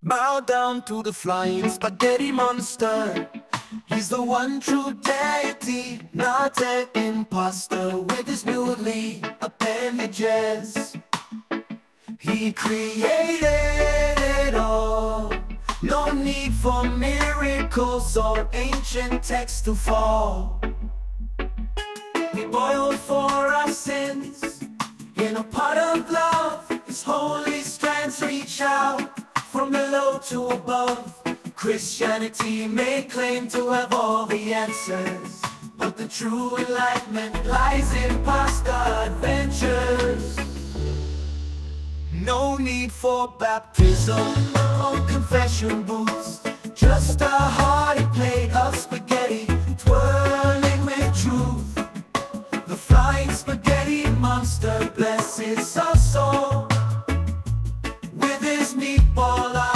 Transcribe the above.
Bow down to the flying spaghetti monster. He's the one true deity, not an imposter with his newly appendages. He created it all. No need for miracles or ancient texts to fall. He boiled for our sins in a pot of love. His holy strands reach out from below to above. Christianity may claim to have all the answers, but the true enlightenment lies in past adventures. No need for baptism or confession booths, just a hearty plate of spaghetti twirling with truth. The flying spaghetti monster blesses us all with his meatball